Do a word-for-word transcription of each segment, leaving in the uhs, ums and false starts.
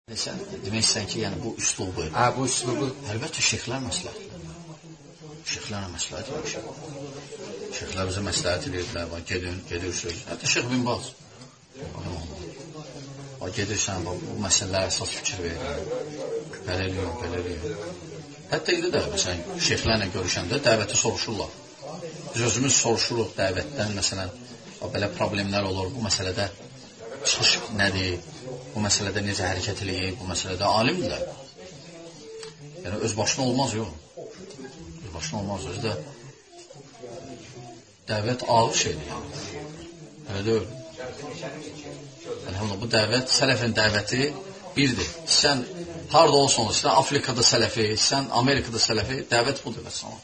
Sən demək istəyən ki, yəni bu üslubu. Hə, bu üslubu əlbəttə şeyxlər məsləhət. Şeyxlərlə məsləhət etmişik. Şeyxlər bizə məsləhət edirlər, gedin, gedirsiniz. Hətta Şeyx bin Baz. Gedirsən, bu məsələlərə əsas fikir verir. Belə eləyir, belə eləyir. Hətta indi də, məsələn, şeyxlərlə görüşəndə dəvəti soruşurlar. Biz özümüz soruşuruq dəvətdən, məsələn, belə problemlər olur, bu məsələdə çıxış nədir, bu məsələdə necə hərəkət eləyir, bu məsələdə alimdirlər. Yəni, öz başına olmaz, yox. Öz başına olmaz, özü də dəvət ağır şeydir, yəni. Elə deyil. Yəni, bu dəvət, sələfin dəvəti birdir. Sən harada olsun, sən Afrikada sələfi, sən Amerikada sələfi, dəvət budur və sana.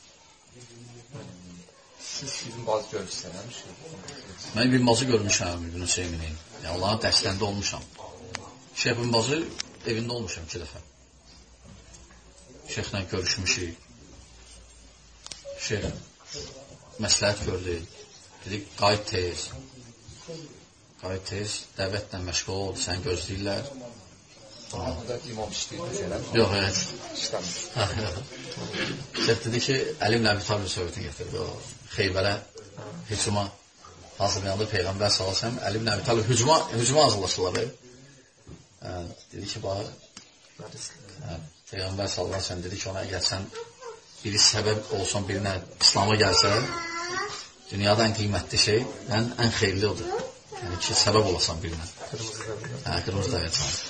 Siz İbn Bazı görmüşsünüz? Mən İbn Bazı görmüşəm, İbn Hüseymini. Yəni, Allahın dərslərində olmuşam. Şeyh İbn Bazı evində olmuşam iki dəfə. Şeyhlə görüşmüşük. Şeyh məsləhət gördü. Dedik, qayıt tez. Qayıt tez, dəvətlə məşğul oldu, səni gözləyirlər. Burada imam işləyir. Yox, evet. İşləmir. Şeyh dedi ki, Əli ibn Əbi Talib söhbətini getirdi. Xeybərə, hücuma hazırlayandı Peyğəmbər sallallahu əleyhi və səlləm. Əli ibn Əbi Talib hücuma, hücuma hazırlaşırlar. Dedi ki, bax, Peyğəmbər sallallahu əleyhi və səlləm dedi ki, ona əgər sən biri səbəb olsan, birinə İslam'a gəlsə, dünyada ən qiymətli şey, ən, ən xeyirli odur. Yəni ki, səbəb olasan birinə. Hə, qırmızı da yatsan.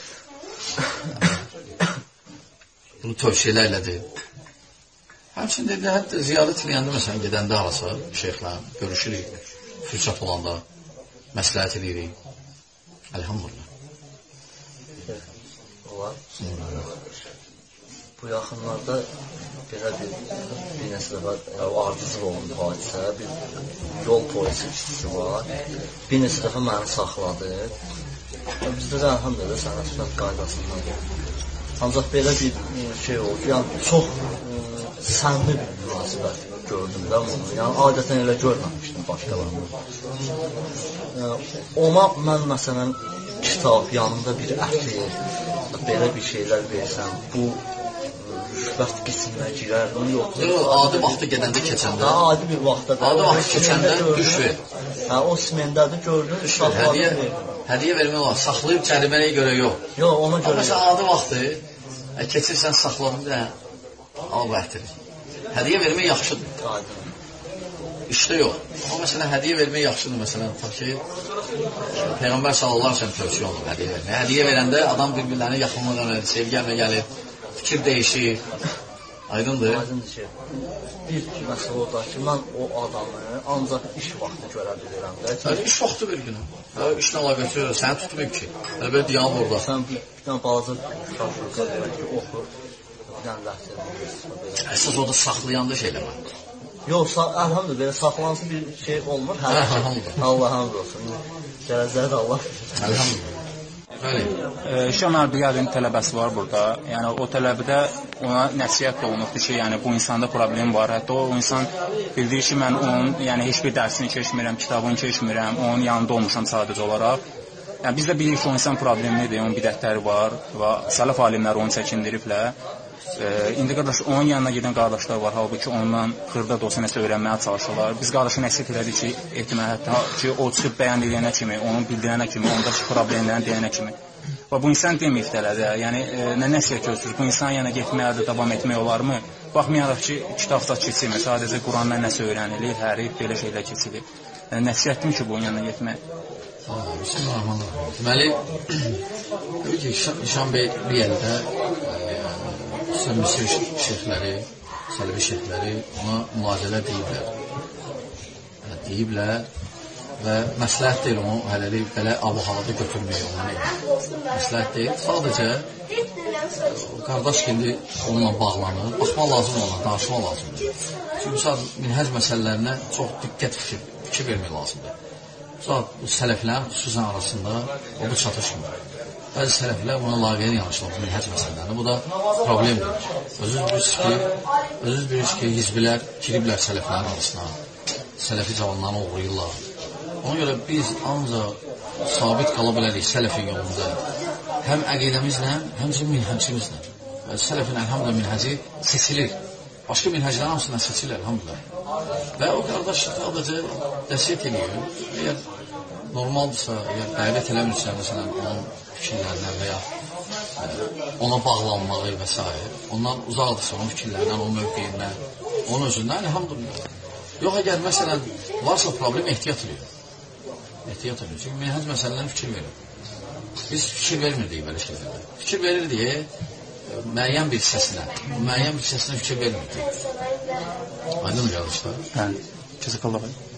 Bunu tövsiyelə elədi. Həmçin dedi, hətta ziyarət eləyəndə, məsələn, gedəndə harasa, şeyxlə görüşürük, fürsət olanda, məsləhət edirik. Elhamdülillah. Olar. Bu yaxınlarda belə bir, bir nəsə dəfə ardıcıl olundu hadisə, bir yol polisi işçisi var. Bir neçə dəfə məni saxladı. Bizdə də elhamdülillah sənət qaydasından. Ancaq belə bir şey oldu, yəni çox səmimi bir münasibət gördüm də bunu. Yəni adətən elə görməmişdim başqalarını. Ona mən məsələn kitab, yanında bir ətir, belə bir şeylər versəm, bu rüşvət qisminə girər, onu yox. Adi vaxtı gedəndə keçəndə. Adi bir vaxtda. Adi vaxtı keçəndə düş ver. Hə, o smendədir, gördün, hədiyyə, hədiyyə vermək olar, saxlayıb cəriməyə görə yox. Yox, ona görə. Məsələn, adi vaxtı keçirsən, saxladın da, al bu ətiri. Hədiyyə vermək yaxşıdır. İşdə yox. Amma məsələn, hədiyyə vermək yaxşıdır. Məsələn, ta ki, Peyğəmbər sallallahu əleyhi və səlləm tövsiyə olunur hədiyyə vermək. Hədiyyə verəndə adam bir-birlərini yaxınlıq edir, sevgi gəlir, fikir dəyişir. Aydındır. Aydındır ki, bir məsələ odur ki, mən o adamı ancaq iş vaxtı görə bilirəm. Hə, iş vaxtı bir günə. Hə, işlə əlaqəsi yox, səni tutmayıb ki. Elə deyəm orada. Sən bir dənə balaca şaşırqa verək ki, oxur. Bir dənə ləhcə. Əsas orada saxlayanda şey eləmək. Yox, əlhamdülillah, belə saxlansı bir şey olmur. Hə, əlhamdülillah. Allah hamd olsun. Gələcəyə də Allah. Əlhamdülillah. Şam Ərbiyadın tələbəsi var burada. Yəni o tələbədə ona nəsihət olunubdur ki, yəni bu insanda problem var. Hətta o insan bildirir ki, mən onun yəni heç bir dərsini keçmirəm, kitabını keçmirəm, onun yanında olmuşam sadəcə olaraq. Yəni biz də bilirik ki, o insan problemlidir, onun bidətləri var və sələf alimləri onu çəkindiriblər. E, indi qardaş, onun yanına gedən qardaşlar var, halbuki ondan xırda da olsa nəsə öyrənməyə çalışırlar. Biz qardaşı nəsihət elədik ki, etmə, hətta ki, o çıxıb bəyan edənə kimi, onun bildirənə kimi, ondakı problemlərini deyənə kimi. Və bu insan deməyib dələdə, yəni e, nə nəsihət gözlür, bu insan yana getməyə də davam etmək olarmı? Baxmayaraq ki, kitabda keçirmir, sadəcə Qurandan nəsə öyrənilir, hərif, belə şeylər keçilir. Yəni, nəsihətdim ki, bunun yanına getmək. Deməli, təbii ki, Şam bəy bir yerdə Sən Misir şeyxləri, Sələfi şeyxləri ona müalicələr deyiblər. Deyiblər və məsləhət deyil onu hələlik belə abu-havada götürmək onu. Məsləhət deyil. Sadəcə qardaş indi onunla bağlanır. Baxmaq lazım ona, danışmaq lazımdır. Çünki sadəcə minhəc məsələlərinə çox diqqət fikir, fikir vermək lazımdır. Sadəcə bu sələflərin xüsusən arasında o bu çatışmır. Bəzi sələflər buna laqeyn yanaşılır, minhəc məsələlərini. Bu da problemdir. Özünüz bilirsiniz ki, özünüz bilirsiniz ki, hizbilər giriblər sələflərin arasına, sələfi cavanlarını uğrayırlar. Ona görə biz ancaq sabit qala bilərik sələfin yolunda. həm əqidəmizlə, həmçinin minhəcimizlə. Sələfin əlhamdülillah minhəci seçilir. Başqa minhəclərin hamısından seçilir əlhamdülillah. Və o qardaş sadəcə dəstək edir. Əgər normaldırsa, əgər dəvət eləmirsə, məsələn, onun fikirlərindən və ya ona bağlanmağı və s. ondan uzaqdırsa, onun fikirlərindən, onun mövqeyindən, onun özündən, əlhamdülillah. Yox, əgər məsələn, varsa problem, ehtiyat edir. Ehtiyat edir. Çünki minhəc məsələlərini fikir verir. Biz fikir vermirdik belə şeylərdə. Fikir verirdik, müəyyən bir hissəsinə, müəyyən bir hissəsinə fikir vermirdik. Aydın mı qardaşlar? Bəli. Cəzakallah.